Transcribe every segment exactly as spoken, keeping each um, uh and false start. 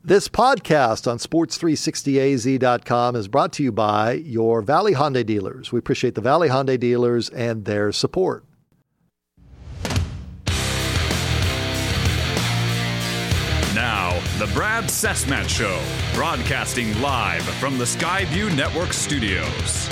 This podcast on sports three sixty A Z dot com is brought to you by your Valley Hyundai dealers. We appreciate the Valley Hyundai dealers and their support. Now, the Brad Sesmat Show, broadcasting live from the Skyview Network studios.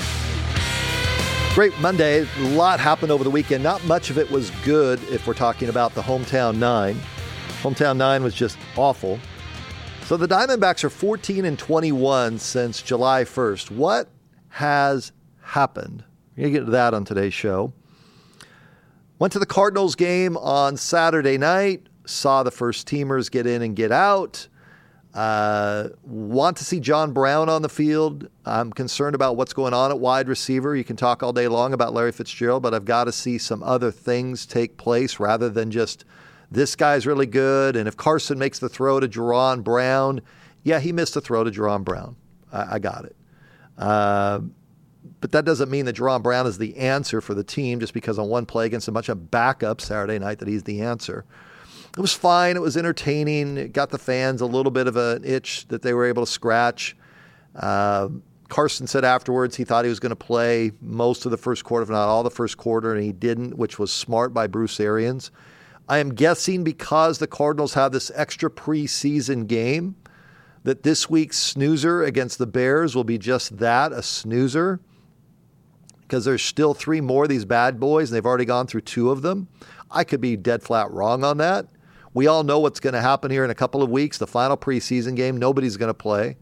Great Monday. A lot happened over the weekend. Not much of it was good if we're talking about the Hometown Nine. Hometown Nine was just awful. So the Diamondbacks are fourteen and twenty-one since July first. What has happened? We're going to get to that on today's show. Went to the Cardinals game on Saturday night. Saw the first teamers get in and get out. Uh, want to see John Brown on the field. I'm concerned about what's going on at wide receiver. You can talk all day long about Larry Fitzgerald, but I've got to see some other things take place rather than just this guy's really good. And if Carson makes the throw to Jerron Brown, yeah, he missed the throw to Jerron Brown. I, I got it. Uh, but that doesn't mean that Jerron Brown is the answer for the team just because on one play against a bunch of backups Saturday night that he's the answer. It was fine. It was entertaining. It got the fans a little bit of an itch that they were able to scratch. Uh, Carson said afterwards he thought he was going to play most of the first quarter, if not all the first quarter, and he didn't, which was smart by Bruce Arians. I am guessing because the Cardinals have this extra preseason game that this week's snoozer against the Bears will be just that, a snoozer, because there's still three more of these bad boys, and they've already gone through two of them. I could be dead flat wrong on that. We all know what's going to happen here in a couple of weeks, the final preseason game. Nobody's going to play.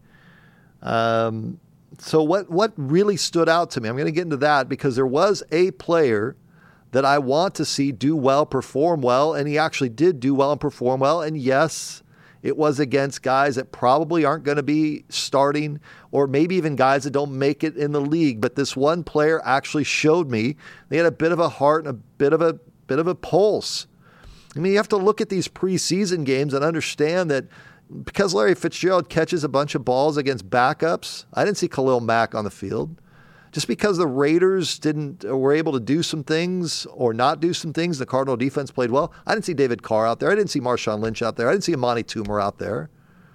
Um, so what, what really stood out to me, I'm going to get into that because there was a player that I want to see do well, perform well, and he actually did do well and perform well. And yes, it was against guys that probably aren't going to be starting or maybe even guys that don't make it in the league. But this one player actually showed me they had a bit of a heart and a bit of a bit of a pulse. I mean, you have to look at these preseason games and understand that because Larry Fitzgerald catches a bunch of balls against backups, I didn't see Khalil Mack on the field. Just because the Raiders didn't were able to do some things or not do some things, the Cardinal defense played well. I didn't see David Carr out there. I didn't see Marshawn Lynch out there. I didn't see Amani Toomer out there.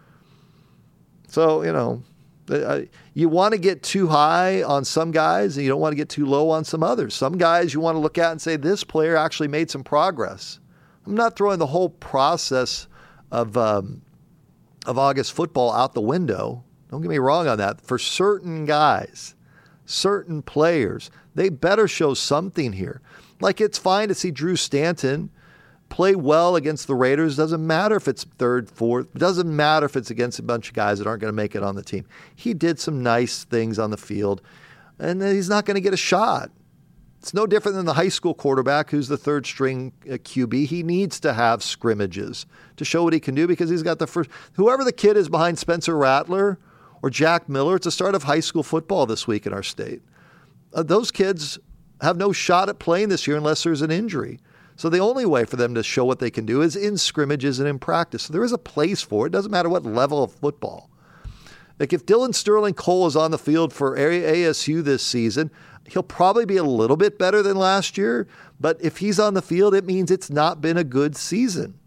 So, you know, you want to get too high on some guys and you don't want to get too low on some others. Some guys you want to look at and say, this player actually made some progress. I'm not throwing the whole process of um, of August football out the window. Don't get me wrong on that. For certain guys, certain players, they better show something here. Like it's fine to see Drew Stanton play well against the Raiders. Doesn't matter if it's third, fourth. Doesn't matter if it's against a bunch of guys that aren't going to make it on the team. He did some nice things on the field, and he's not going to get a shot. It's no different than the high school quarterback who's the third string Q B. He needs to have scrimmages to show what he can do because he's got the first. Whoever the kid is behind Spencer Rattler or Jack Miller, it's the start of high school football this week in our state. Uh, those kids have no shot at playing this year unless there's an injury. So the only way for them to show what they can do is in scrimmages and in practice. So there is a place for it. It doesn't matter what level of football. Like if Dylan Sterling Cole is on the field for A S U this season, he'll probably be a little bit better than last year. But if he's on the field, it means it's not been a good season.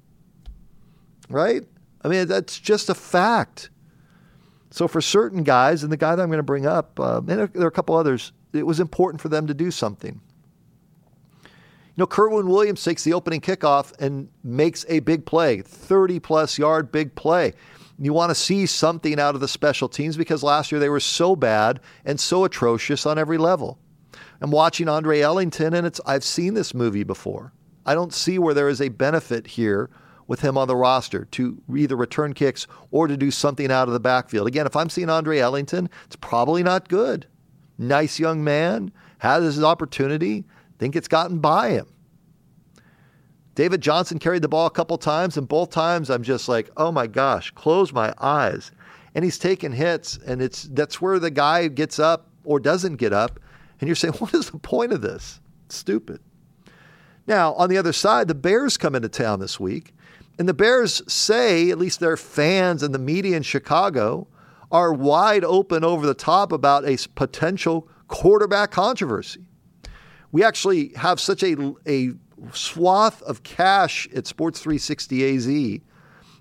Right? I mean, that's just a fact. So for certain guys, and the guy that I'm going to bring up, uh, and there are a couple others, it was important for them to do something. You know, Kerwin Williams takes the opening kickoff and makes a big play, thirty-plus yard big play. You want to see something out of the special teams because last year they were so bad and so atrocious on every level. I'm watching Andre Ellington, and it's I've seen this movie before. I don't see where there is a benefit here with him on the roster to either return kicks or to do something out of the backfield. Again, if I'm seeing Andre Ellington, it's probably not good. Nice young man, has his opportunity, think it's gotten by him. David Johnson carried the ball a couple times, and both times I'm just like, oh my gosh, close my eyes. And he's taking hits, and it's that's where the guy gets up or doesn't get up, and you're saying, what is the point of this? It's stupid. Now, on the other side, the Bears come into town this week, and the Bears say, at least their fans and the media in Chicago, are wide open over the top about a potential quarterback controversy. We actually have such a, a swath of cash at Sports three sixty A Z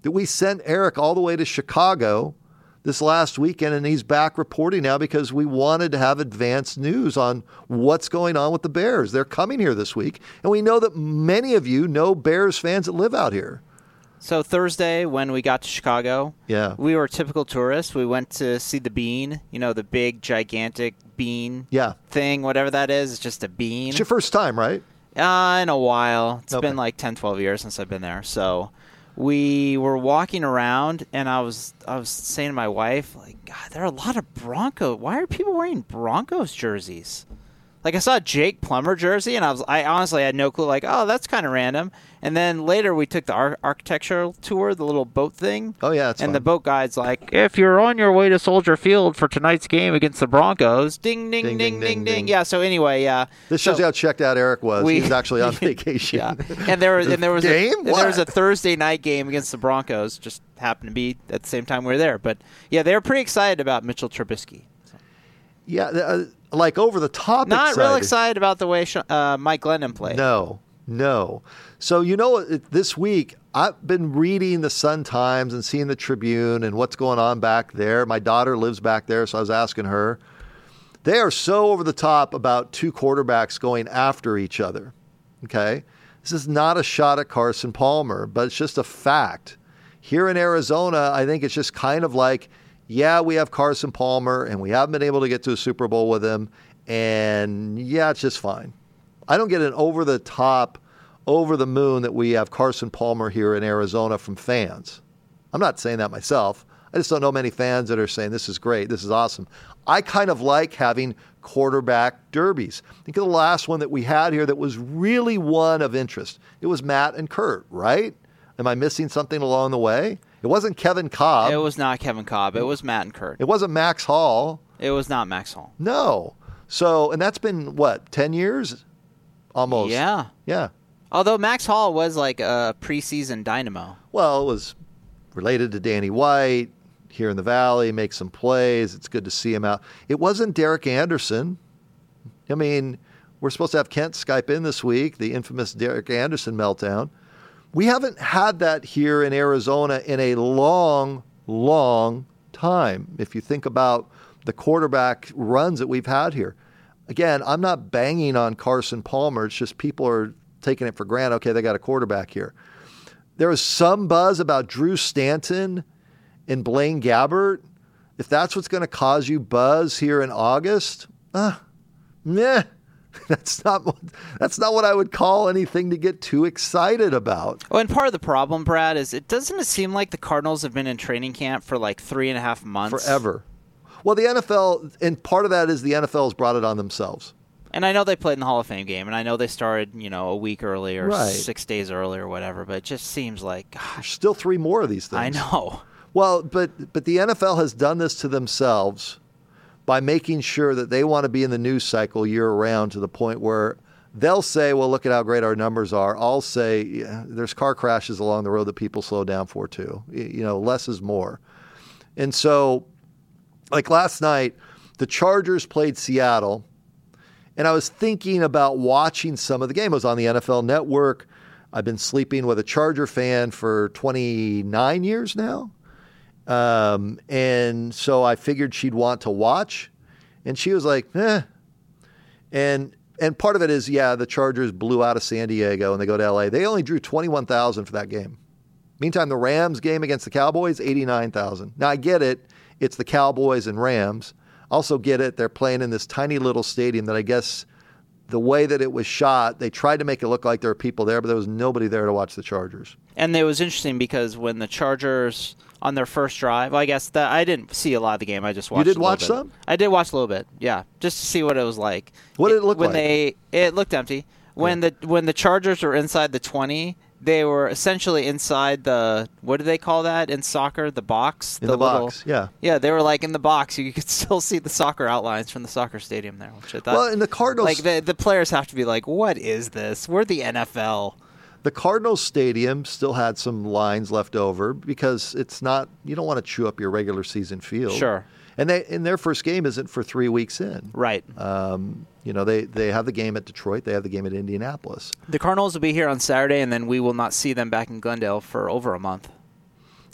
that we sent Eric all the way to Chicago this last weekend, and he's back reporting now because we wanted to have advanced news on what's going on with the Bears. They're coming here this week, and we know that many of you know Bears fans that live out here. So Thursday, when we got to Chicago, yeah. we were typical tourists. We went to see the bean, you know, the big, gigantic bean yeah. thing, whatever that is. It's just a bean. It's your first time, right? Uh, in a while. It's okay. been like ten, twelve years since I've been there. So we were walking around, and I was I was saying to my wife, like, God, there are a lot of Broncos. Why are people wearing Broncos jerseys? Like, I saw a Jake Plummer jersey, and I was I honestly had no clue. Like, oh, that's kind of random. And then later we took the ar- architectural tour, the little boat thing. Oh, yeah, that's And fun. the boat guide's like, if you're on your way to Soldier Field for tonight's game against the Broncos, ding, ding, ding, ding, ding, ding. ding. Yeah, so anyway, yeah. This shows so, you how checked out Eric was. We, he was actually on vacation. Yeah, and there was and there was game? a, and there was a Thursday night game against the Broncos. Just happened to be at the same time we were there. But, yeah, they were pretty excited about Mitchell Trubisky. So. Yeah, uh, like over the top Not excited. real excited about the way uh, Mike Glennon played. No, no. So, you know, this week I've been reading the Sun-Times and seeing the Tribune and what's going on back there. My daughter lives back there, so I was asking her. They are so over the top about two quarterbacks going after each other, okay? This is not a shot at Carson Palmer, but it's just a fact. Here in Arizona, I think it's just kind of like, yeah, we have Carson Palmer, and we haven't been able to get to a Super Bowl with him, and yeah, it's just fine. I don't get an over-the-top, over-the-moon that we have Carson Palmer here in Arizona from fans. I'm not saying that myself. I just don't know many fans that are saying, this is great, this is awesome. I kind of like having quarterback derbies. Think of the last one that we had here that was really one of interest. It was Matt and Kurt, right? Am I missing something along the way? It wasn't Kevin Cobb. It was not Kevin Cobb. It was Matt and Kurt. It wasn't Max Hall. It was not Max Hall. No. So, and that's been, what, ten years? Almost. Yeah. Yeah. Although Max Hall was like a preseason dynamo. Well, it was related to Danny White here in the Valley, make some plays. It's good to see him out. It wasn't Derek Anderson. I mean, we're supposed to have Kent Skype in this week, the infamous Derek Anderson meltdown. We haven't had that here in Arizona in a long, long time. If you think about the quarterback runs that we've had here. Again, I'm not banging on Carson Palmer. It's just people are taking it for granted. Okay, they got a quarterback here. There was some buzz about Drew Stanton and Blaine Gabbert. If that's what's going to cause you buzz here in August, uh, meh. That's not what, that's not what I would call anything to get too excited about. Well, and part of the problem, Brad, is it doesn't it seem like the Cardinals have been in training camp for like three and a half months? Forever. Well, the N F L, and part of that is the N F L has brought it on themselves. And I know they played in the Hall of Fame game, and I know they started, you know, a week early or right. six days early or whatever, but it just seems like, gosh. There's still three more of these things. I know. Well, but but the N F L has done this to themselves by making sure that they want to be in the news cycle year-round to the point where they'll say, well, look at how great our numbers are. I'll say, yeah, there's car crashes along the road that people slow down for, too. You know, less is more. And so, like last night, the Chargers played Seattle, and I was thinking about watching some of the game. I was on the N F L Network. I've been sleeping with a Charger fan for twenty-nine years now. Um, and so I figured she'd want to watch, and she was like, eh. And, and part of it is, yeah, the Chargers blew out of San Diego and they go to L A. They only drew twenty-one thousand for that game. Meantime, the Rams game against the Cowboys, eighty-nine thousand. Now I get it. It's the Cowboys and Rams. Also get it. They're playing in this tiny little stadium that I guess the way that it was shot, they tried to make it look like there were people there, but there was nobody there to watch the Chargers. And it was interesting because when the Chargers on their first drive, well, I guess that I didn't see a lot of the game. I just watched. You did a little watch bit. some? I did watch a little bit. Yeah, just to see what it was like. What did it look when like? They it looked empty. When yeah. the when the Chargers were inside the twenty, they were essentially inside the, what do they call that in soccer? The box. In the, the little, box, yeah. Yeah, they were like in the box. You could still see the soccer outlines from the soccer stadium there, which I thought. Well, in the Cardinals, like the the players have to be like, what is this? We're the N F L. The Cardinals stadium still had some lines left over because it's not, you don't want to chew up your regular season field. Sure. And they, and their first game isn't for three weeks in. Right. Um, you know, they, they have the game at Detroit. They have the game at Indianapolis. The Cardinals will be here on Saturday, and then we will not see them back in Glendale for over a month.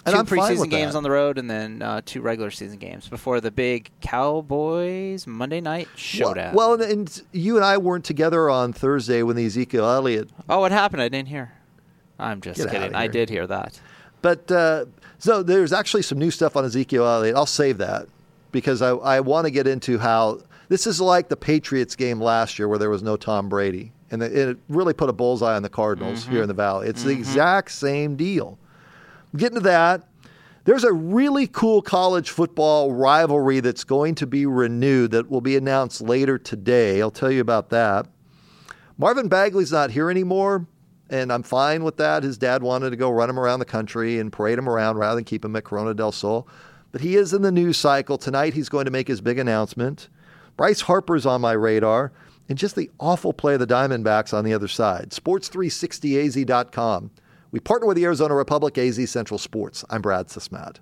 And two I'm fine preseason with games that. on the road and then uh, two regular season games before the big Cowboys Monday night showdown. Well, well and, and you and I weren't together on Thursday when the Ezekiel Elliott. Oh, what happened? I didn't hear. I'm just Get kidding. outta I here. did hear that. But uh, so there's actually some new stuff on Ezekiel Elliott. I'll save that because I, I want to get into how this is like the Patriots game last year where there was no Tom Brady. And it really put a bullseye on the Cardinals Mm-hmm. here in the Valley. It's Mm-hmm. the exact same deal. Getting to that, there's a really cool college football rivalry that's going to be renewed that will be announced later today. I'll tell you about that. Marvin Bagley's not here anymore, and I'm fine with that. His dad wanted to go run him around the country and parade him around rather than keep him at Corona del Sol. But he is in the news cycle. Tonight he's going to make his big announcement. Bryce Harper's on my radar. And just the awful play of the Diamondbacks on the other side. sports three sixty A Z dot com. We partner with the Arizona Republic, A Z Central Sports. I'm Brad Sismat.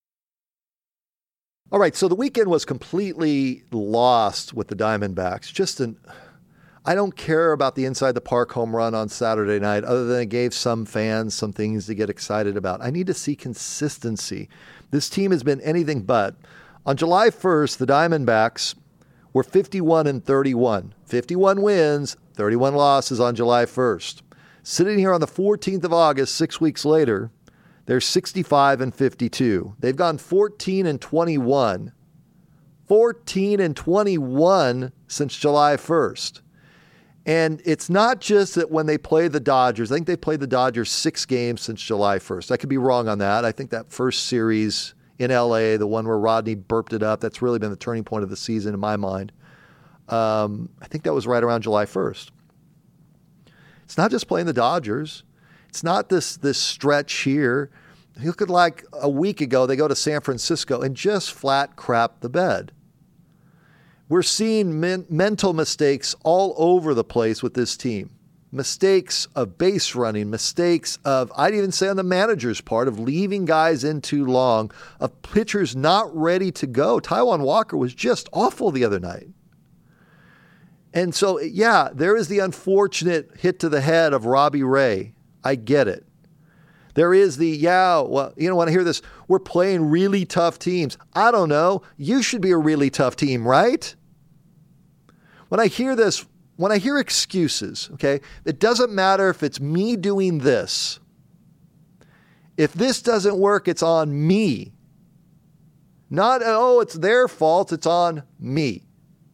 All right, so the weekend was completely lost with the Diamondbacks. Just an, I don't care about the inside the park home run on Saturday night, other than it gave some fans some things to get excited about. I need to see consistency. This team has been anything but. On July first, the Diamondbacks were fifty-one and thirty-one. fifty-one wins, thirty-one losses on July first. Sitting here on the fourteenth of August, six weeks later, they're sixty-five and fifty-two. They've gone fourteen and twenty-one. fourteen and twenty-one since July first. And it's not just that when they play the Dodgers, I think they played the Dodgers six games since July first. I could be wrong on that. I think that first series in L A, the one where Rodney burped it up, that's really been the turning point of the season in my mind. Um, I think that was right around July first. It's not just playing the Dodgers. It's not this this stretch here. You look at like a week ago, they go to San Francisco and just flat crap the bed. We're seeing men- mental mistakes all over the place with this team. Mistakes of base running, mistakes of, I'd even say on the manager's part, of leaving guys in too long, of pitchers not ready to go. Taijuan Walker was just awful the other night. And so, yeah, there is the unfortunate hit to the head of Robbie Ray. I get it. There is the, yeah, well, you know, when I hear this, we're playing really tough teams. I don't know. You should be a really tough team, right? When I hear this, when I hear excuses, okay, it doesn't matter if it's me doing this. If this doesn't work, it's on me. Not, oh, it's their fault, it's on me.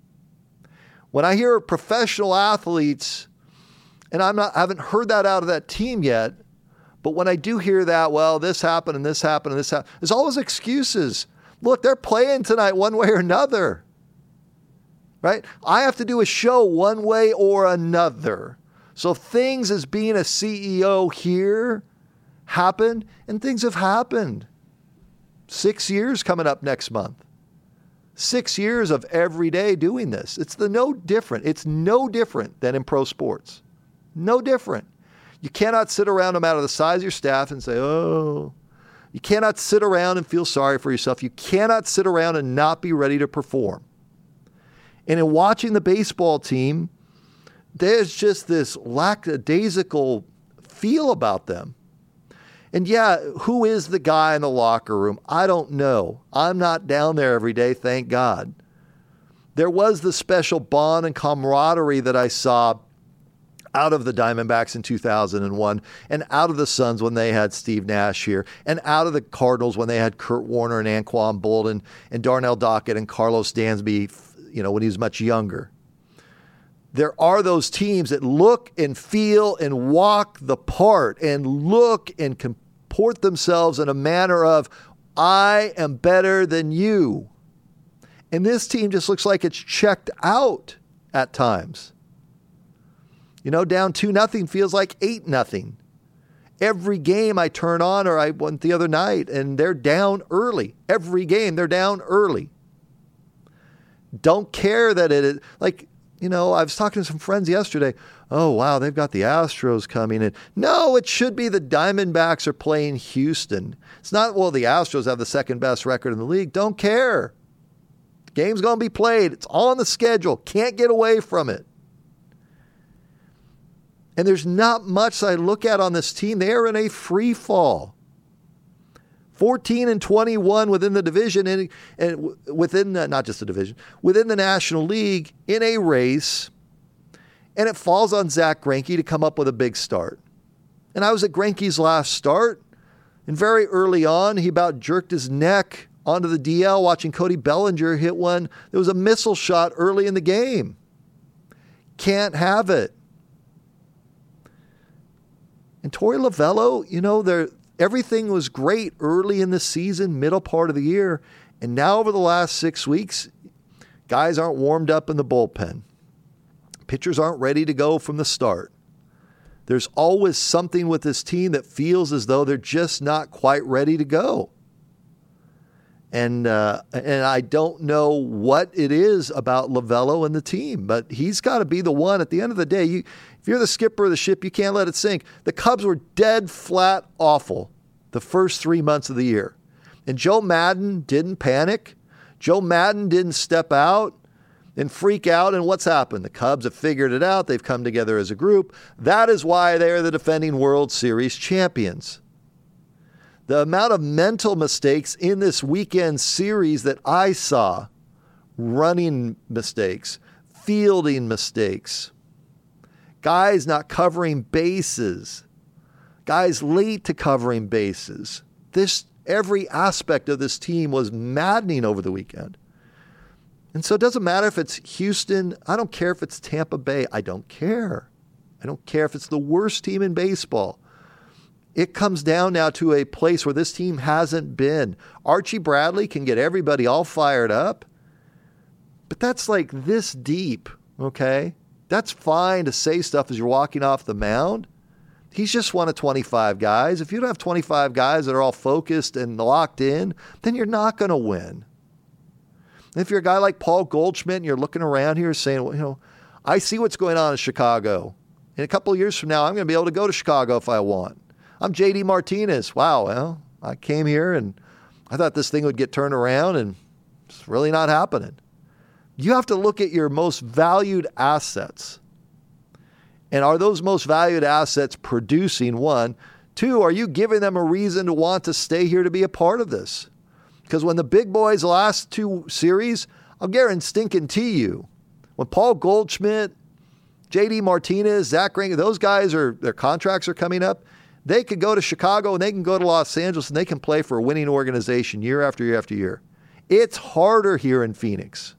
When I hear professional athletes, and I'm not, I haven't heard that out of that team yet, but when I do hear that, well, this happened and this happened and this happened, there's always excuses. Look, they're playing tonight one way or another. Right? I have to do a show one way or another. So things as being a C E O here happen, and things have happened. Six years coming up next month. Six years of every day doing this. It's the no different. It's no different than in pro sports. No different. You cannot sit around no matter the size of your staff and say, oh. You cannot sit around and feel sorry for yourself. You cannot sit around and not be ready to perform. And in watching the baseball team, there's just this lackadaisical feel about them. And yeah, who is the guy in the locker room? I don't know. I'm not down there every day, thank God. There was the special bond and camaraderie that I saw out of the Diamondbacks in two thousand one, and out of the Suns when they had Steve Nash here, and out of the Cardinals when they had Kurt Warner and Anquan Bolden and Darnell Dockett and Carlos Dansby, you know, when he was much younger. There are those teams that look and feel and walk the part and look and comport themselves in a manner of, I am better than you. And this team just looks like it's checked out at times. You know, down two nothing feels like eight nothing. Every game I turn on, or I went the other night, and they're down early. Every game they're down early. Don't care that it is, like, you know, I was talking to some friends yesterday. Oh, wow, they've got the Astros coming in. No, it should be the Diamondbacks are playing Houston. It's not, well, the Astros have the second best record in the league. Don't care. The game's going to be played. It's on the schedule. Can't get away from it. And there's not much I look at on this team. They are in a free fall. fourteen and twenty-one within the division and, and within the, not just the division, within the National League in a race. And it falls on Zach Greinke to come up with a big start. And I was at Greinke's last start. And very early on, he about jerked his neck onto the D L watching Cody Bellinger hit one. There was a missile shot early in the game. Can't have it. And Torey Lovullo, you know, there everything was great early in the season, middle part of the year. And now over the last six weeks, guys aren't warmed up in the bullpen. Pitchers aren't ready to go from the start. There's always something with this team that feels as though they're just not quite ready to go. And uh, and I don't know what it is about Lovullo and the team, but he's got to be the one at the end of the day. You, if you're the skipper of the ship, you can't let it sink. The Cubs were dead flat awful the first three months of the year. And Joe Maddon didn't panic. Joe Maddon didn't step out and freak out. And what's happened? The Cubs have figured it out. They've come together as a group. That is why they are the defending World Series champions. The amount of mental mistakes in this weekend series that I saw, running mistakes, fielding mistakes, guys not covering bases, guys late to covering bases. This, every aspect of this team was maddening over the weekend. And so it doesn't matter if it's Houston. I don't care if it's Tampa Bay. I don't care. I don't care if it's the worst team in baseball. It comes down now to a place where this team hasn't been. Archie Bradley can get everybody all fired up, but that's like this deep, okay? That's fine to say stuff as you're walking off the mound. He's just one of twenty-five guys. If you don't have twenty-five guys that are all focused and locked in, then you're not going to win. If you're a guy like Paul Goldschmidt and you're looking around here saying, well, you know, I see what's going on in Chicago. In a couple of years from now, I'm going to be able to go to Chicago if I want. I'm J D Martinez. Wow, well, I came here and I thought this thing would get turned around and it's really not happening. You have to look at your most valued assets. And are those most valued assets producing? One. Two, are you giving them a reason to want to stay here to be a part of this? Because when the big boys last two series, I'll guarantee you, when Paul Goldschmidt, J D Martinez, Zach Greinke, those guys are, their contracts are coming up, they could go to Chicago and they can go to Los Angeles and they can play for a winning organization year after year after year. It's harder here in Phoenix.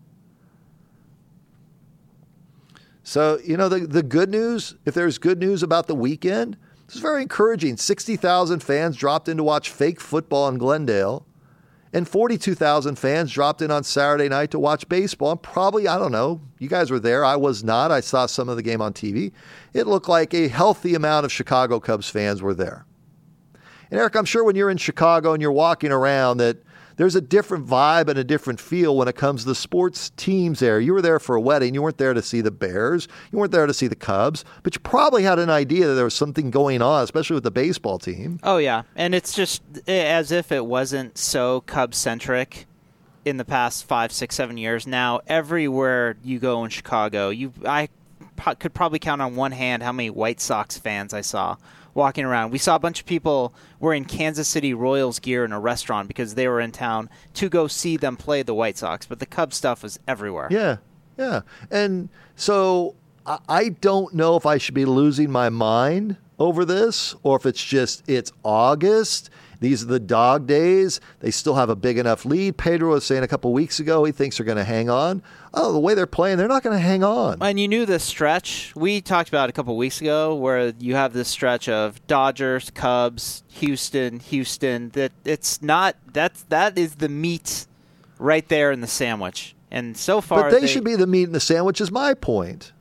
So, you know, the, the good news, if there's good news about the weekend, this is very encouraging. sixty thousand fans dropped in to watch fake football in Glendale. And forty-two thousand fans dropped in on Saturday night to watch baseball. And probably, I don't know, you guys were there. I was not. I saw some of the game on T V. It looked like a healthy amount of Chicago Cubs fans were there. And Eric, I'm sure when you're in Chicago and you're walking around that there's a different vibe and a different feel when it comes to the sports teams there. You were there for a wedding. You weren't there to see the Bears. You weren't there to see the Cubs. But you probably had an idea that there was something going on, especially with the baseball team. Oh, yeah. And it's just as if it wasn't so Cubs-centric in the past five, six, seven years. Now, everywhere you go in Chicago, you I could probably count on one hand how many White Sox fans I saw walking around. We saw a bunch of people wearing Kansas City Royals gear in a restaurant because they were in town to go see them play the White Sox. But the Cubs stuff was everywhere. Yeah, yeah. And so I don't know if I should be losing my mind over this or if it's just it's August. These are the dog days. They still have a big enough lead. Pedro was saying a couple of weeks ago he thinks they're going to hang on. Oh, the way they're playing, they're not going to hang on. And you knew this stretch. We talked about it a couple of weeks ago where you have this stretch of Dodgers, Cubs, Houston, Houston. That it's not that's that is the meat right there in the sandwich. And so far, but they, they should be the meat in the sandwich. Is my point.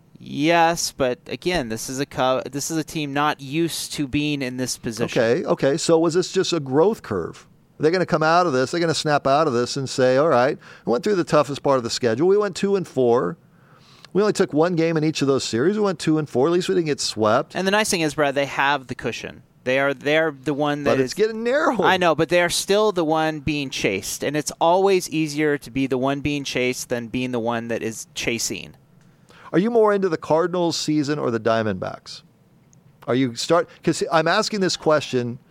Yes, but again, this is a Cub, this is a team not used to being in this position. Okay, okay. So was this just a growth curve? They're going to come out of this. They're going to snap out of this and say, all right, we went through the toughest part of the schedule. We went two and four. We only took one game in each of those series. We went two and four. At least we didn't get swept. And the nice thing is, Brad, they have the cushion. They are they're the one that but it's is, getting narrow. I know, but they are still the one being chased. And it's always easier to be the one being chased than being the one that is chasing. Are you more into the Cardinals season or the Diamondbacks? Are you start because I'm asking this question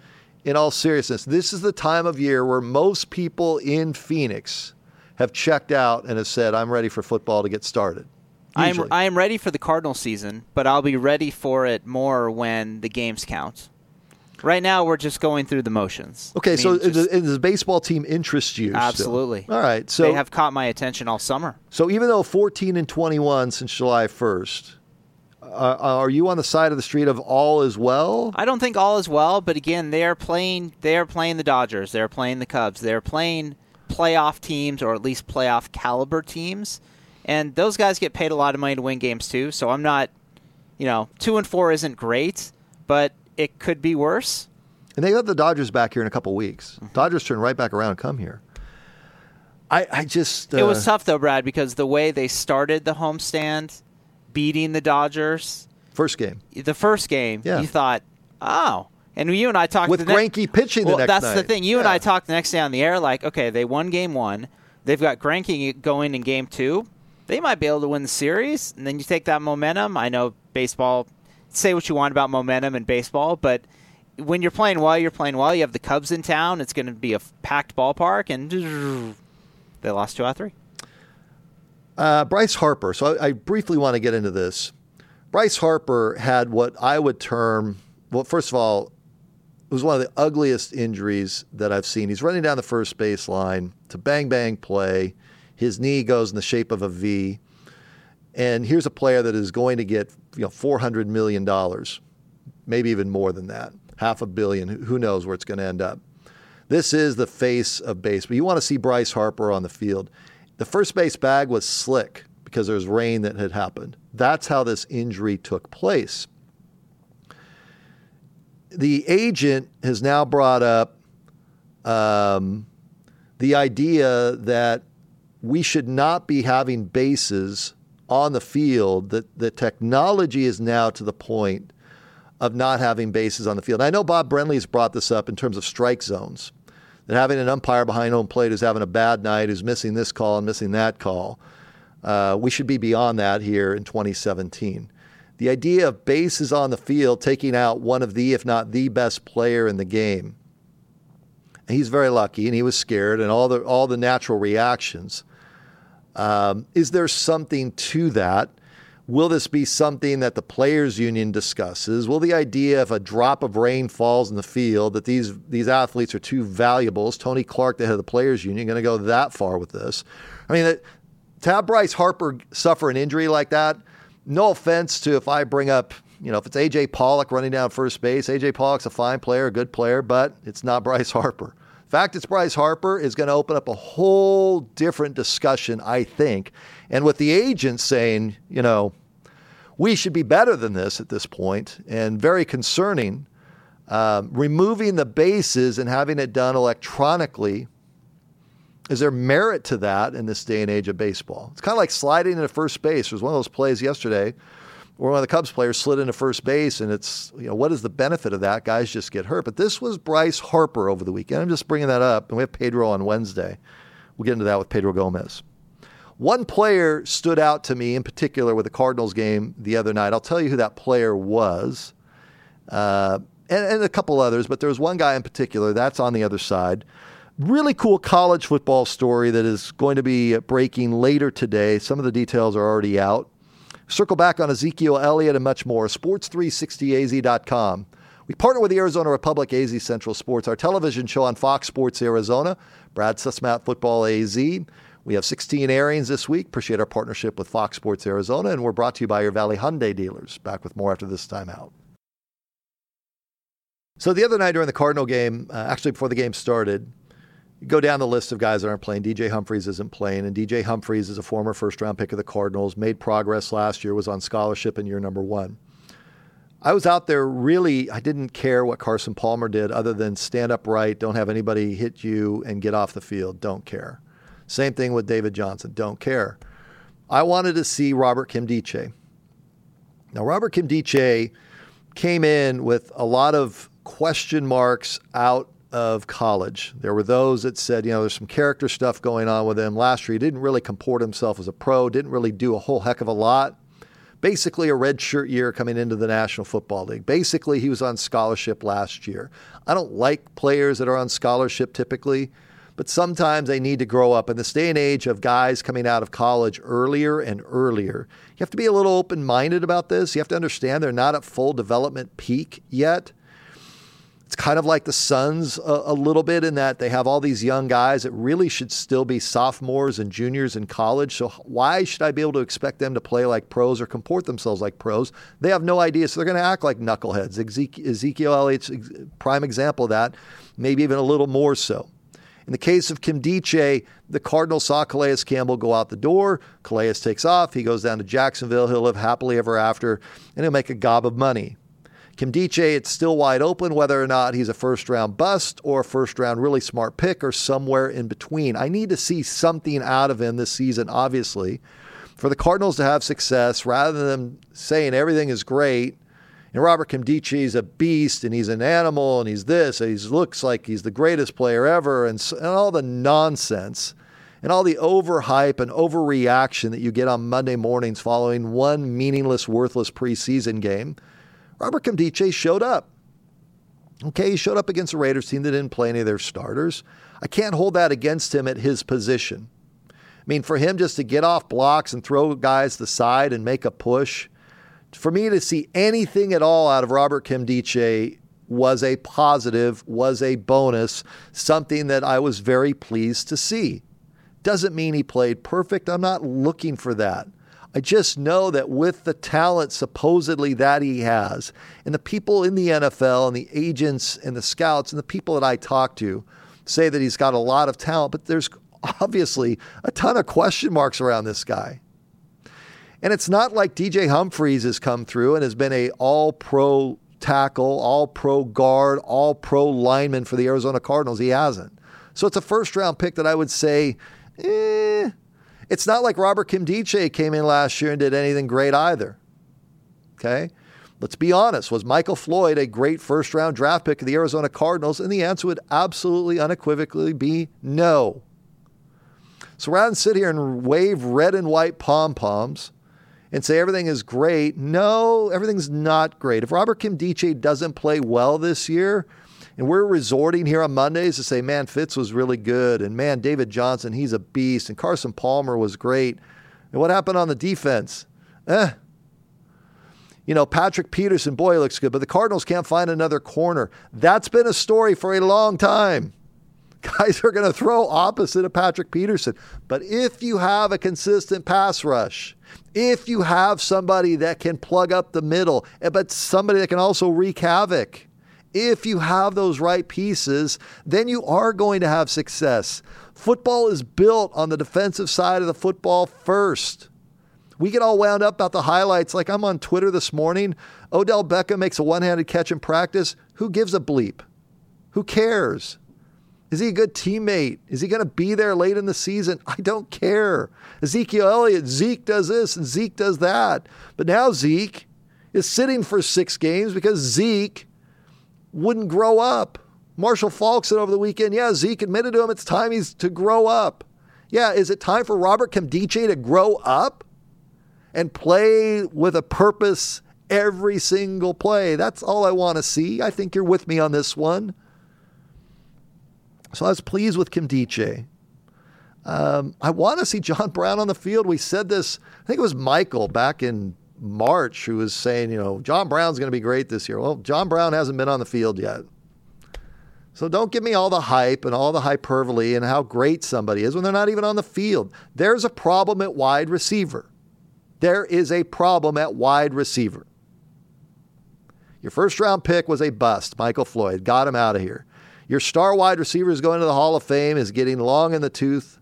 in all seriousness, this is the time of year where most people in Phoenix have checked out and have said, I'm ready for football to get started. I'm I am ready for the Cardinal season, but I'll be ready for it more when the games count. Right now, we're just going through the motions. Okay, I mean, so just, does, does the baseball team interest you? Absolutely. Still? All right. So they have caught my attention all summer. So even though fourteen and twenty-one since July first, uh, are you on the side of the street of all is well? I don't think all is well, but again, they are playing. They are playing the Dodgers. They are playing the Cubs. They are playing playoff teams, or at least playoff caliber teams. And those guys get paid a lot of money to win games too. So I'm not, you know, two and four isn't great, but it could be worse. And they got the Dodgers back here in a couple weeks. Mm-hmm. Dodgers turn right back around and come here. I, I just... Uh, it was tough, though, Brad, because the way they started the homestand, beating the Dodgers... First game. The first game, yeah. you thought, oh... And you and I talked... With the Greinke ne- pitching well, the next that's night. the thing. You yeah. and I talked the next day on the air like, okay, they won game one. They've got Greinke going in game two. They might be able to win the series. And then you take that momentum. I know baseball... Say what you want about momentum in baseball, but... When you're playing well, you're playing well. You have the Cubs in town. It's going to be a packed ballpark, and they lost two out of three. Uh, Bryce Harper. So I, I briefly want to get into this. Bryce Harper had what I would term, well, first of all, it was one of the ugliest injuries that I've seen. He's running down the first base line. It's a bang-bang play. His knee goes in the shape of a V. And here's a player that is going to get, you know, four hundred million dollars, maybe even more than that. Half a billion. Who knows where it's going to end up. This is the face of baseball. You want to see Bryce Harper on the field. The first base bag was slick because there was rain that had happened. That's how this injury took place. The agent has now brought up um, the idea that we should not be having bases on the field, that the technology is now to the point of not having bases on the field. I know Bob Brenly's brought this up in terms of strike zones, that having an umpire behind home plate who's having a bad night, who's missing this call and missing that call, uh, we should be beyond that here in twenty seventeen. The idea of bases on the field, taking out one of the, if not the best player in the game. And he's very lucky, and he was scared, and all the all the natural reactions. Um, is there something to that? Will this be something that the players' union discusses? Will the idea if a drop of rain falls in the field that these these athletes are too valuable? Is Tony Clark, the head of the players' union, going to go that far with this? I mean, to have Bryce Harper suffer an injury like that, no offense to if I bring up, you know, if it's A J Pollock running down first base, A J Pollock's a fine player, a good player, but it's not Bryce Harper. The fact it's Bryce Harper is going to open up a whole different discussion, I think. And with the agent saying, you know, we should be better than this at this point, and very concerning, um, removing the bases and having it done electronically. Is there merit to that in this day and age of baseball? It's kind of like sliding into first base. There was one of those plays yesterday where one of the Cubs players slid into first base, and it's, you know, what is the benefit of that? Guys just get hurt. But this was Bryce Harper over the weekend. I'm just bringing that up, and we have Pedro on Wednesday. We'll get into that with Pedro Gomez. One player stood out to me in particular with the Cardinals game the other night. I'll tell you who that player was, uh, and, and a couple others, but there was one guy in particular. That's on the other side. Really cool college football story that is going to be breaking later today. Some of the details are already out. Circle back on Ezekiel Elliott and much more. sports three sixty A Z dot com. We partner with the Arizona Republic, A Z Central Sports, our television show on Fox Sports Arizona, Brad Sussmat Football A Z. We have sixteen airings this week. Appreciate our partnership with Fox Sports Arizona, and we're brought to you by your Valley Hyundai dealers. Back with more after this time out. So the other night during the Cardinal game, uh, actually before the game started, you go down the list of guys that aren't playing. D J Humphries isn't playing, and D J Humphries is a former first-round pick of the Cardinals, made progress last year, was on scholarship in year number one. I was out there really, I didn't care what Carson Palmer did other than stand upright, don't have anybody hit you, and get off the field. Don't care. Same thing with David Johnson. Don't care. I wanted to see Robert Nkemdiche. Now, Robert Nkemdiche came in with a lot of question marks out of college. There were those that said, you know, there's some character stuff going on with him. Last year, he didn't really comport himself as a pro, didn't really do a whole heck of a lot. Basically a redshirt year coming into the National Football League. Basically, he was on scholarship last year. I don't like players that are on scholarship typically, but sometimes they need to grow up. In this day and age of guys coming out of college earlier and earlier, you have to be a little open-minded about this. You have to understand they're not at full development peak yet. It's kind of like the Suns a, a little bit in that they have all these young guys that really should still be sophomores and juniors in college. So why should I be able to expect them to play like pros or comport themselves like pros? They have no idea, so they're going to act like knuckleheads. Ezekiel Elliott's prime example of that, maybe even a little more so. In the case of Nkemdiche, the Cardinals saw Calais Campbell go out the door. Calais takes off. He goes down to Jacksonville. He'll live happily ever after, and he'll make a gob of money. Nkemdiche, it's still wide open whether or not he's a first-round bust or a first-round really smart pick or somewhere in between. I need to see something out of him this season, obviously, for the Cardinals to have success rather than saying everything is great. And Robert Nkemdiche is a beast, and he's an animal, and he's this, and he looks like he's the greatest player ever, and, and all the nonsense and all the overhype and overreaction that you get on Monday mornings following one meaningless, worthless preseason game. Robert Nkemdiche showed up. Okay, he showed up against a Raiders team that didn't play any of their starters. I can't hold that against him at his position. I mean, for him just to get off blocks and throw guys to the side and make a push, for me to see anything at all out of Robert Nkemdiche was a positive, was a bonus, something that I was very pleased to see. Doesn't mean he played perfect. I'm not looking for that. I just know that with the talent supposedly that he has, and the people in the N F L and the agents and the scouts and the people that I talk to say that he's got a lot of talent, but there's obviously a ton of question marks around this guy. And it's not like D J Humphries has come through and has been a all-pro tackle, all-pro guard, all-pro lineman for the Arizona Cardinals. He hasn't. So it's a first-round pick that I would say, eh. It's not like Robert Nkemdiche came in last year and did anything great either. Okay? Let's be honest. Was Michael Floyd a great first-round draft pick of the Arizona Cardinals? And the answer would absolutely unequivocally be no. So rather than sit here and wave red and white pom-poms and say everything is great, no, everything's not great. If Robert Nkemdiche doesn't play well this year, and we're resorting here on Mondays to say, man, Fitz was really good, and man, David Johnson, he's a beast, and Carson Palmer was great. And what happened on the defense? Eh. You know, Patrick Peterson, boy, he looks good, but the Cardinals can't find another corner. That's been a story for a long time. Guys are going to throw opposite of Patrick Peterson. But if you have a consistent pass rush, if you have somebody that can plug up the middle, but somebody that can also wreak havoc, if you have those right pieces, then you are going to have success. Football is built on the defensive side of the football first. We get all wound up about the highlights. Like I'm on Twitter this morning. Odell Beckham makes a one-handed catch in practice. Who gives a bleep? Who cares? Is he a good teammate? Is he going to be there late in the season? I don't care. Ezekiel Elliott, Zeke does this and Zeke does that. But now Zeke is sitting for six games because Zeke wouldn't grow up. Marshall Faulk said over the weekend, yeah, Zeke admitted to him it's time he's to grow up. Yeah, is it time for Robert Nkemdiche to grow up and play with a purpose every single play? That's all I want to see. I think you're with me on this one. So I was pleased with Nkemdiche. Um, I want to see John Brown on the field. We said this, I think it was Michael back in March who was saying, you know, John Brown's going to be great this year. Well, John Brown hasn't been on the field yet. So don't give me all the hype and all the hyperbole and how great somebody is when they're not even on the field. There's a problem at wide receiver. There is a problem at wide receiver. Your first round pick was a bust, Michael Floyd. Got him out of here. Your star wide receiver is going to the Hall of Fame, is getting long in the tooth.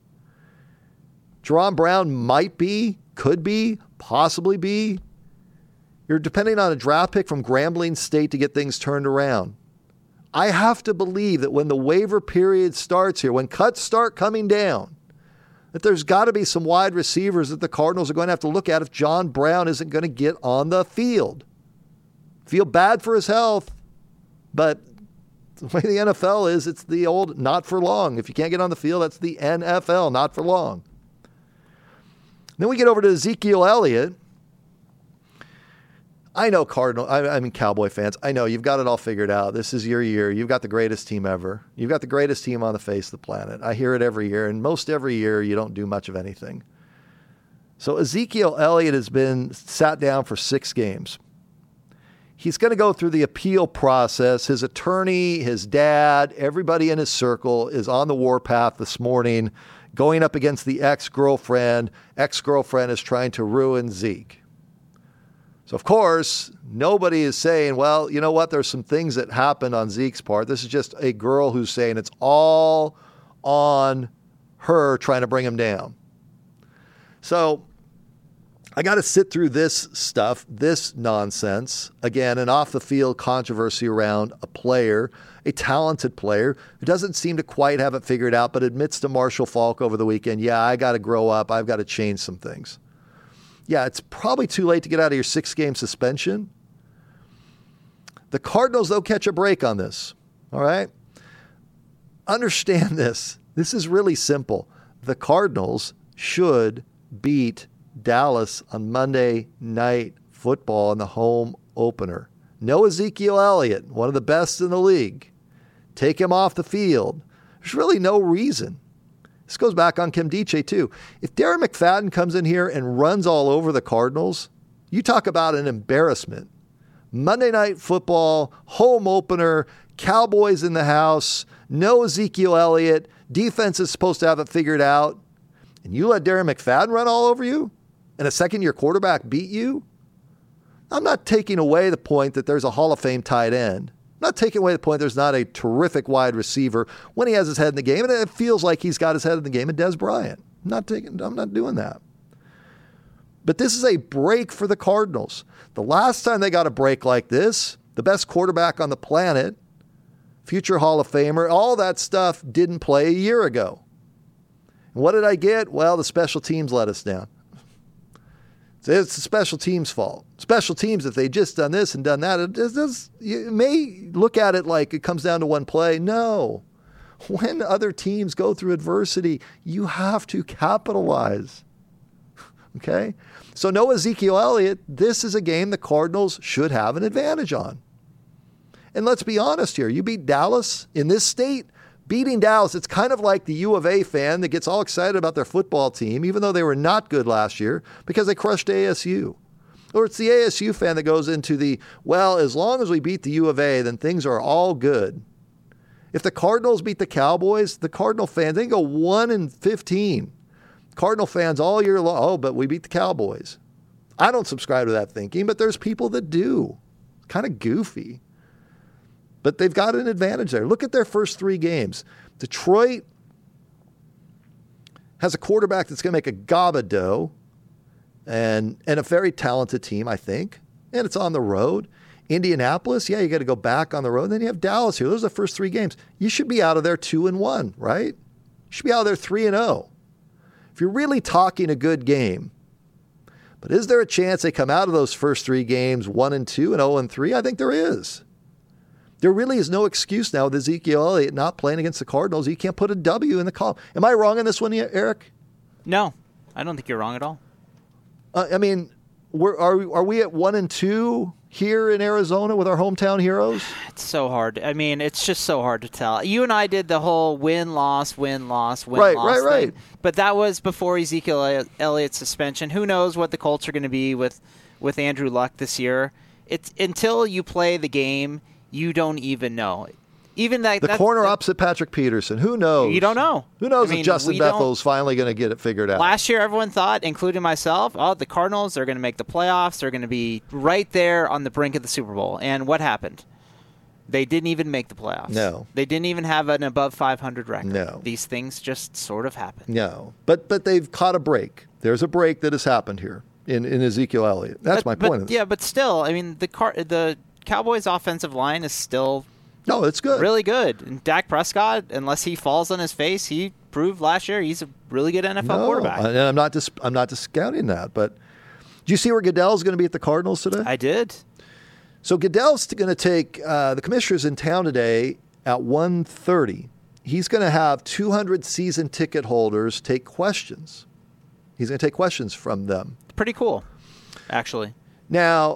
Jerron Brown might be, could be, possibly be. You're depending on a draft pick from Grambling State to get things turned around. I have to believe that when the waiver period starts here, when cuts start coming down, that there's got to be some wide receivers that the Cardinals are going to have to look at if John Brown isn't going to get on the field. Feel bad for his health, but the way the N F L is, it's the old not for long. If you can't get on the field, that's the N F L, not for long. Then we get over to Ezekiel Elliott. I know Cardinal, I, I mean Cowboy fans, I know you've got it all figured out. This is your year. You've got the greatest team ever. You've got the greatest team on the face of the planet. I hear it every year, and most every year you don't do much of anything. So Ezekiel Elliott has been sat down for six games. He's going to go through the appeal process. His attorney, his dad, everybody in his circle is on the warpath this morning, going up against the ex-girlfriend. Ex-girlfriend is trying to ruin Zeke. So, of course, nobody is saying, well, you know what? There's some things that happened on Zeke's part. This is just a girl who's saying it's all on her trying to bring him down. So I got to sit through this stuff, this nonsense. Again, an off-the-field controversy around a player, a talented player who doesn't seem to quite have it figured out, but admits to Marshall Faulk over the weekend, yeah, I got to grow up. I've got to change some things. Yeah, it's probably too late to get out of your six-game suspension. The Cardinals, they'll catch a break on this, all right? Understand this. This is really simple. The Cardinals should beat Dallas on Monday Night Football in the home opener. No Ezekiel Elliott, one of the best in the league. Take him off the field. There's really no reason. This goes back on Kim Diche, too. If Darren McFadden comes in here and runs all over the Cardinals, you talk about an embarrassment. Monday Night Football, home opener, Cowboys in the house, no Ezekiel Elliott, defense is supposed to have it figured out, and you let Darren McFadden run all over you, and a second-year quarterback beat you? I'm not taking away the point that there's a Hall of Fame tight end. I'm not taking away the point there's not a terrific wide receiver when he has his head in the game, and it feels like he's got his head in the game in Dez Bryant. I'm not taking, I'm not doing that. But this is a break for the Cardinals. The last time they got a break like this, the best quarterback on the planet, future Hall of Famer, all that stuff didn't play a year ago. And what did I get? Well, the special teams let us down. It's the special teams' fault. Special teams, if they just done this and done that, it, does, you may look at it like it comes down to one play. No. When other teams go through adversity, you have to capitalize. Okay? So no Ezekiel Elliott. This is a game the Cardinals should have an advantage on. And let's be honest here. You beat Dallas in this state. Beating Dallas, it's kind of like the U of A fan that gets all excited about their football team, even though they were not good last year, because they crushed A S U. Or it's the A S U fan that goes into the, well, as long as we beat the U of A, then things are all good. If the Cardinals beat the Cowboys, the Cardinal fans, they can go one and fifteen. Cardinal fans all year long, oh, but we beat the Cowboys. I don't subscribe to that thinking, but there's people that do. Kind of goofy. But they've got an advantage there. Look at their first three games. Detroit has a quarterback that's going to make a gob of dough and, and a very talented team, I think. And it's on the road. Indianapolis, yeah, you got to go back on the road. And then you have Dallas here. Those are the first three games. You should be out of there two and one, right? You should be out of there three and oh. If you're really talking a good game. But is there a chance they come out of those first three games one and two and oh and three? I think there is. There really is no excuse now with Ezekiel Elliott not playing against the Cardinals. He can't put a W in the column. Am I wrong on this one, Eric? No, I don't think you're wrong at all. Uh, I mean, we're, are, are we at one and two here in Arizona with our hometown heroes? It's so hard. I mean, it's just so hard to tell. You and I did the whole win-loss, win-loss, win-loss right, right, right. thing. But that was before Ezekiel Elliott's suspension. Who knows what the Colts are going to be with, with Andrew Luck this year. It's until you play the game, you don't even know. Even that the corner that, opposite Patrick Peterson. Who knows? You don't know. Who knows I mean, if Justin Bethel's finally going to get it figured out? Last year, everyone thought, including myself, oh, the Cardinals are going to make the playoffs. They're going to be right there on the brink of the Super Bowl. And what happened? They didn't even make the playoffs. No. They didn't even have an above five hundred record. No. These things just sort of happen. No. But but they've caught a break. There's a break that has happened here in, in Ezekiel Elliott. That's but, my point. But, yeah, but still, I mean, the car, the Cowboys' offensive line is still No, it's good. Really good. And Dak Prescott, unless he falls on his face, he proved last year he's a really good N F L no, quarterback. And I'm not dis- I'm not discounting that. But do you see where Goodell's going to be at the Cardinals today? I did. So Goodell's going to take uh, the commissioner's in town today at one thirty. He's going to have two hundred season ticket holders take questions. He's going to take questions from them. Pretty cool, actually. Now,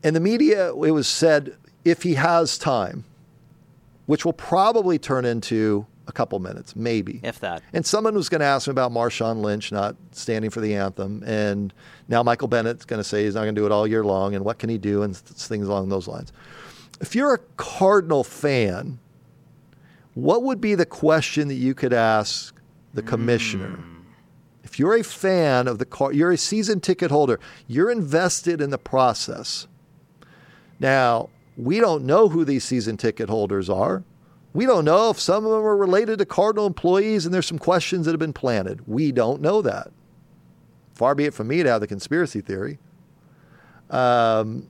In the media, it was said if he has time, which will probably turn into a couple minutes, maybe. If that. And someone was going to ask him about Marshawn Lynch not standing for the anthem. And now Michael Bennett's going to say he's not going to do it all year long. And what can he do? And things along those lines. If you're a Cardinal fan, what would be the question that you could ask the commissioner? Mm. If you're a fan of the Card, you're a season ticket holder, you're invested in the process. Now, we don't know who these season ticket holders are. We don't know if some of them are related to Cardinal employees and there's some questions that have been planted. We don't know that. Far be it from me to have the conspiracy theory. Um,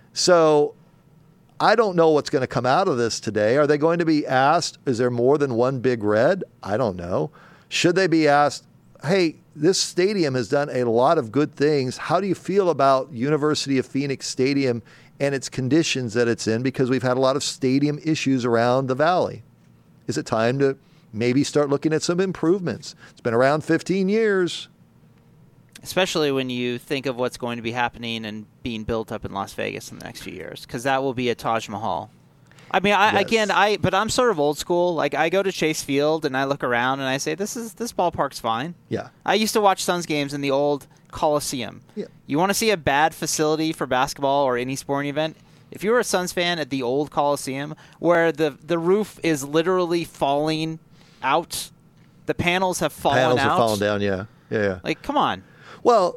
so I don't know what's going to come out of this today. Are they going to be asked, is there more than one Big Red? I don't know. Should they be asked, hey, this stadium has done a lot of good things. How do you feel about University of Phoenix Stadium and its conditions that it's in? Because we've had a lot of stadium issues around the Valley. Is it time to maybe start looking at some improvements? It's been around fifteen years. Especially when you think of what's going to be happening and being built up in Las Vegas in the next few years, because that will be a Taj Mahal. I mean, I, Yes. again, I but I'm sort of old school. Like, I go to Chase Field and I look around and I say, this is this ballpark's fine. Yeah. I used to watch Suns games in the old Coliseum. Yeah. You want to see a bad facility for basketball or any sporting event? If you were a Suns fan at the old Coliseum, where the, the roof is literally falling out, the panels have fallen Panels out. have fallen down, yeah. Yeah, yeah. Like, come on. Well,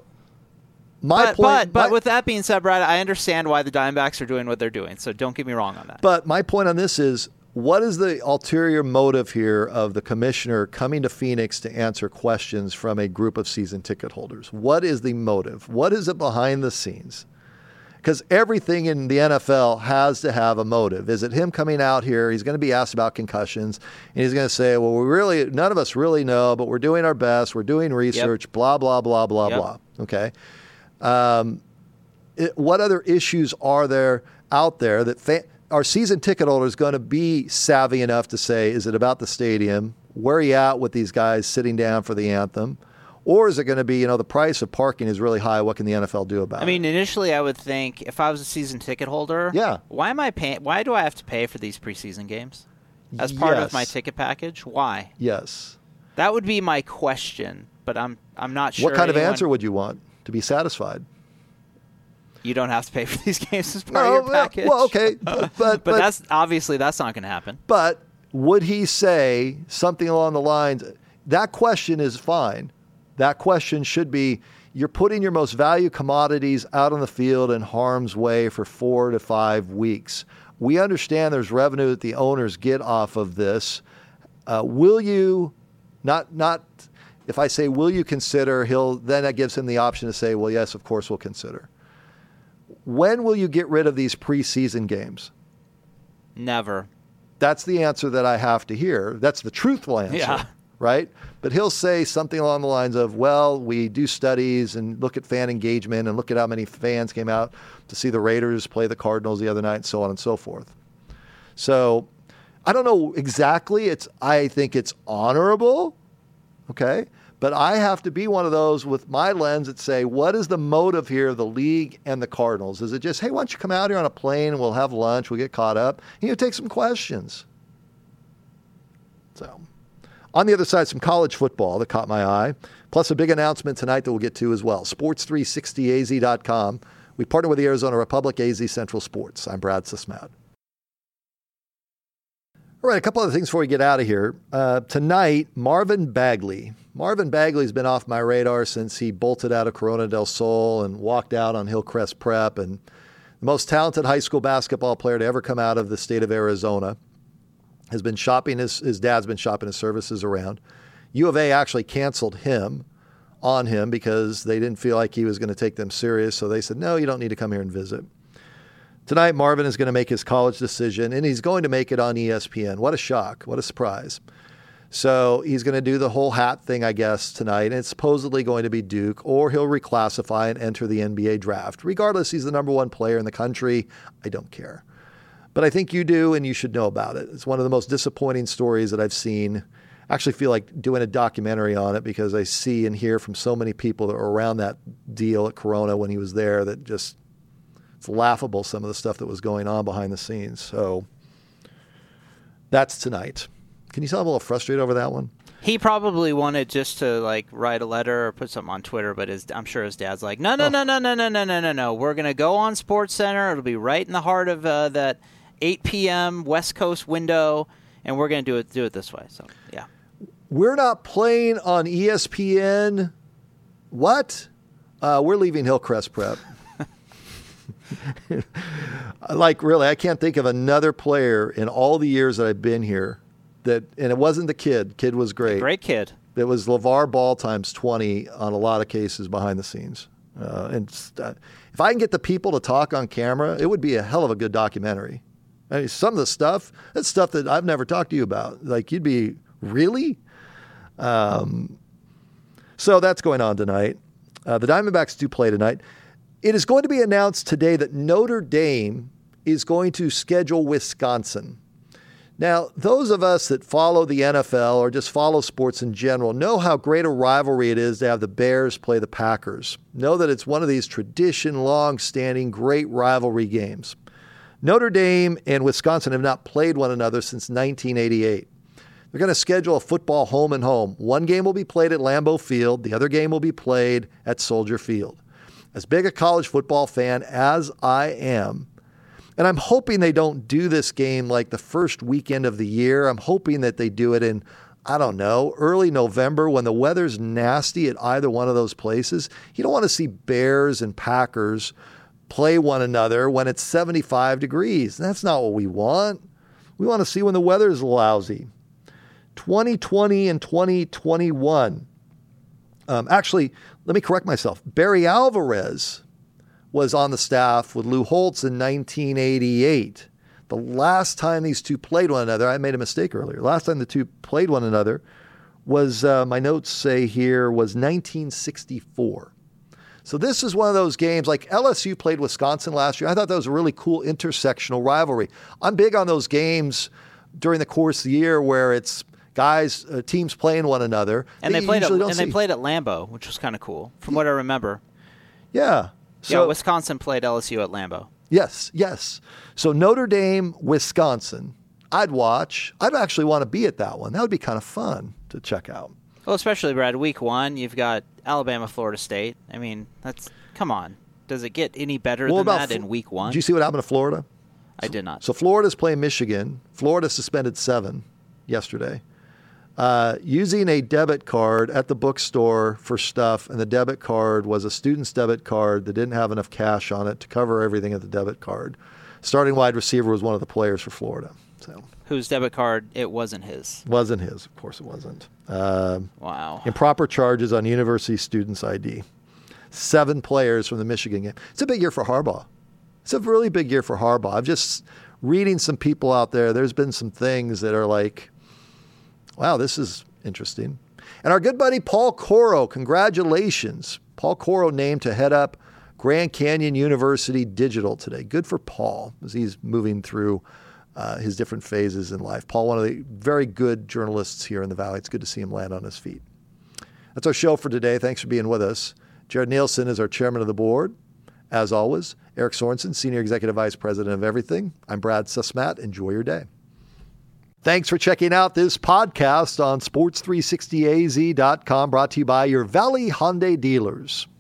my But, point... but, but my- with that being said, Brad, I understand why the Diamondbacks are doing what they're doing, so don't get me wrong on that. But my point on this is, what is the ulterior motive here of the commissioner coming to Phoenix to answer questions from a group of season ticket holders? What is the motive? What is it behind the scenes? Because everything in the N F L has to have a motive. Is it him coming out here? He's going to be asked about concussions, and he's going to say, well, we really, none of us really know, but we're doing our best. We're doing research, Yep. blah, blah, blah, blah, Yep. blah. Okay. Um, it, what other issues are there out there that fa- our season ticket holder is going to be savvy enough to say, is it about the stadium? Where are you at with these guys sitting down for the anthem? Or is it going to be, you know, the price of parking is really high. What can the N F L do about it? I mean, initially I would think if I was a season ticket holder, Yeah. why am I paying? Why do I have to pay for these preseason games as part Yes. of my ticket package? Why? Yes. That would be my question, but I'm I'm not sure. What kind of anyone- answer would you want to be satisfied? You don't have to pay for these games as part No, of your package. well, okay, but but, but that's obviously that's not going to happen. But would he say something along the lines, that question is fine. That question should be, you're putting your most valued commodities out on the field in harm's way for four to five weeks. We understand there's revenue that the owners get off of this. Uh, will you, not, not, if I say, will you consider, he'll, then that gives him the option to say, well, yes, of course we'll consider. When will you get rid of these preseason games? Never. That's the answer that I have to hear. That's the truthful answer, Yeah. right? But he'll say something along the lines of, well, we do studies and look at fan engagement and look at how many fans came out to see the Raiders play the Cardinals the other night and so on and so forth. So I don't know exactly. It's I think it's honorable, okay? But I have to be one of those with my lens that say, what is the motive here of the league and the Cardinals? Is it just, hey, why don't you come out here on a plane and we'll have lunch, we'll get caught up, and you take some questions. So on the other side, some college football that caught my eye, plus a big announcement tonight that we'll get to as well. sports three sixty A Z dot com. We partner with the Arizona Republic, A Z Central Sports. I'm Brad Sismat. All right, a couple other things before we get out of here. Uh, tonight, Marvin Bagley. Marvin Bagley's been off my radar since he bolted out of Corona del Sol and walked out on Hillcrest Prep, and the most talented high school basketball player to ever come out of the state of Arizona. Has been shopping, his, his dad's been shopping his services around. U of A actually canceled him on him because they didn't feel like he was going to take them serious. So they said, no, you don't need to come here and visit. Tonight, Marvin is going to make his college decision, and he's going to make it on E S P N. What a shock. What a surprise. So he's going to do the whole hat thing, I guess, tonight. And it's supposedly going to be Duke, or he'll reclassify and enter the N B A draft. Regardless, he's the number one player in the country. I don't care. But I think you do, and you should know about it. It's one of the most disappointing stories that I've seen. I actually feel like doing a documentary on it because I see and hear from so many people that were around that deal at Corona when he was there that just It's laughable, some of the stuff that was going on behind the scenes. So that's tonight. Can you tell I'm a little frustrated over that one? He probably wanted just to like write a letter or put something on Twitter, but his, I'm sure his dad's like, no, no, Oh. no, no, no, no, no, no, no, no. We're gonna go on SportsCenter. It'll be right in the heart of uh, that eight p.m. West Coast window, and we're gonna do it do it this way. So yeah, We're not playing on E S P N. What? Uh, we're leaving Hillcrest Prep. Like, really, I can't think of another player in all the years that I've been here that, and it wasn't the kid. Kid was great. great kid. It was LeVar Ball times twenty on a lot of cases behind the scenes. Uh, and uh, if I can get the people to talk on camera, it would be a hell of a good documentary. I mean, some of the stuff, that's stuff that I've never talked to you about. Like, you'd be, really? Um, so that's going on tonight. Uh, the Diamondbacks do play tonight. It is going to be announced today that Notre Dame is going to schedule Wisconsin. Now, those of us that follow the N F L or just follow sports in general know how great a rivalry it is to have the Bears play the Packers. Know that it's one of these tradition, long-standing, great rivalry games. Notre Dame and Wisconsin have not played one another since nineteen eighty-eight. They're going to schedule a football home and home. One game will be played at Lambeau Field. The other game will be played at Soldier Field. As big a college football fan as I am, and I'm hoping they don't do this game like the first weekend of the year. I'm hoping that they do it in, I don't know, early November when the weather's nasty at either one of those places. You don't want to see Bears and Packers play one another when it's seventy-five degrees. That's not what we want. We want to see when the weather is lousy. twenty twenty and twenty twenty-one. Um, actually, let me correct myself. Barry Alvarez was on the staff with Lou Holtz in nineteen eighty-eight. The last time these two played one another, I made a mistake earlier. Last time the two played one another was, uh, my notes say here, was nineteen sixty-four. So this is one of those games, like L S U played Wisconsin last year. I thought that was a really cool intersectional rivalry. I'm big on those games during the course of the year where it's guys, uh, teams playing one another. And that they you played at, usually don't and see. they played at Lambeau, which was kind of cool, from what I remember. Yeah. So, yeah, Wisconsin played L S U at Lambeau. Yes, yes. So Notre Dame, Wisconsin, I'd watch. I'd actually want to be at that one. That would be kind of fun to check out. Well, especially, Brad, week one, you've got Alabama, Florida State. I mean, that's come on. Does it get any better Well, than about that in week one? Did you see what happened to Florida? I did not. So Florida's playing Michigan. Florida suspended seven yesterday. Uh, using a debit card at the bookstore for stuff, and the debit card was a student's debit card that didn't have enough cash on it to cover everything at the debit card. Starting wide receiver was one of the players for Florida. So Whose debit card, it wasn't his. wasn't his. Of course it wasn't. Um, Wow. improper charges on university students' I D. Seven players from the Michigan game. It's a big year for Harbaugh. It's a really big year for Harbaugh. I'm just reading some people out there. There's been some things that are like, wow, this is interesting. And our good buddy Paul Coro, congratulations. Paul Coro named to head up Grand Canyon University Digital today. Good for Paul as he's moving through uh, his different phases in life. Paul, one of the very good journalists here in the Valley. It's good to see him land on his feet. That's our show for today. Thanks for being with us. Jared Nielsen is our chairman of the board. As always, Eric Sorensen, Senior Executive Vice President of Everything. I'm Brad Sussmat. Enjoy your day. Thanks for checking out this podcast on sports three sixty A Z dot com, brought to you by your Valley Hyundai dealers.